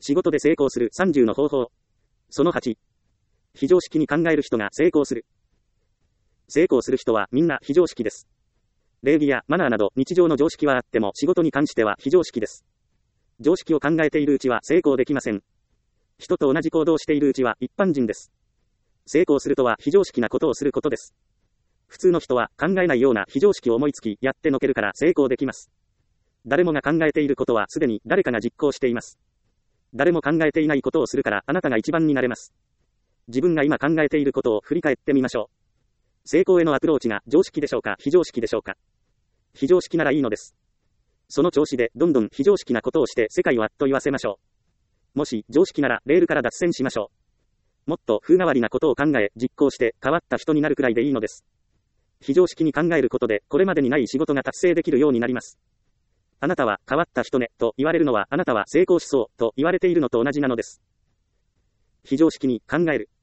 仕事で成功する30の方法。その8。非常識に考える人が成功する。成功する人はみんな非常識です。礼儀やマナーなど日常の常識はあっても仕事に関しては非常識です。常識を考えているうちは成功できません。人と同じ行動をしているうちは一般人です。成功するとは非常識なことをすることです。普通の人は考えないような非常識を思いつきやってのけるから成功できます。誰もが考えていることはすでに誰かが実行しています。誰も考えていないことをするからあなたが一番になれます。自分が今考えていることを振り返ってみましょう。成功へのアプローチが常識でしょうか、非常識でしょうか。非常識ならいいのです。その調子でどんどん非常識なことをして世界をあっと言わせましょう。もし常識ならレールから脱線しましょう。もっと風変わりなことを考え実行して変わった人になるくらいでいいのです。非常識に考えることでこれまでにない仕事が達成できるようになります。あなたは変わった人ねと言われるのはあなたは成功しそうと言われているのと同じなのです。非常識に考える。